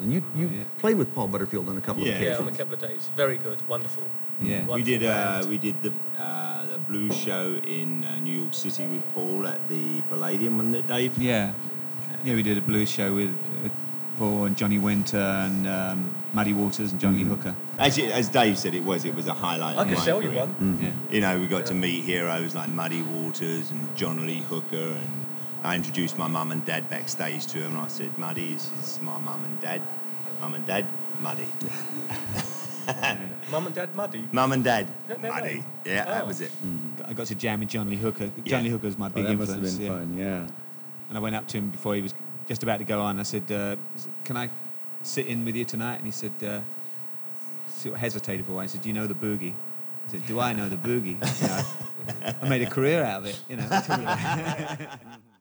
And you played with Paul Butterfield on a couple of occasions. Yeah, on a couple of dates. Very good, wonderful. Yeah, Wonderful we did the blues show in New York City with Paul at the Palladium, wasn't it, Dave? Yeah, we did a blues show with Paul and Johnny Winter and Muddy Waters and John Lee Hooker. As Dave said, it was a highlight. I could of my sell you career. one. Yeah. You know, we got to meet heroes like Muddy Waters and John Lee Hooker, and I introduced my mum and dad backstage to him, and I said, Muddy, this is my mum and dad. Mum and dad, Muddy. Mum and Dad Muddy? Mum and dad, Is that Muddy. name? Yeah, that Oh. was it. I got to jam with John Lee Hooker. John Lee Hooker was my big that must influence. have been fun, yeah. And I went up to him before he was just about to go on. I said, can I sit in with you tonight? And he said, sort of hesitated for a while. He said, do you know the boogie? I said, do I know the boogie? You know, I made a career out of it, you know.